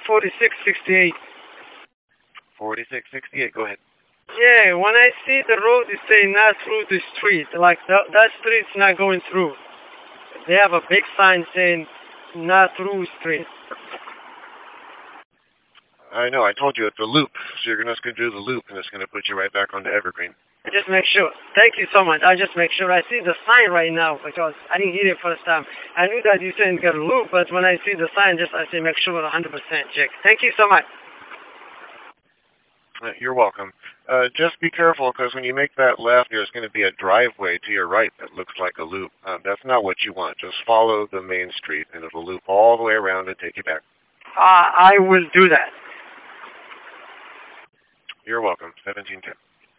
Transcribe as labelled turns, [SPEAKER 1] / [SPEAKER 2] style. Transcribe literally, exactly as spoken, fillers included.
[SPEAKER 1] forty-six sixty-eight.
[SPEAKER 2] forty-six sixty-eight, go ahead.
[SPEAKER 1] Yeah, when I see the road, it say not through the street. Like, that, that street's not going through. They have a big sign saying not through street.
[SPEAKER 2] I know, I told you it's a loop. So you're just going to do the loop, and it's going to put you right back onto Evergreen.
[SPEAKER 1] Just make sure. Thank you so much. I just make sure. I see the sign right now because I didn't hear it first time. I knew that you said you got a loop, but when I see the sign, just I say make sure one hundred percent check. Thank you so much.
[SPEAKER 2] Uh, you're welcome. Uh, just be careful, because when you make that left, there's going to be a driveway to your right that looks like a loop. Uh, that's not what you want. Just follow the main street, and it'll loop all the way around and take you back.
[SPEAKER 1] Uh, I will do that.
[SPEAKER 2] You're welcome. seventeen ten.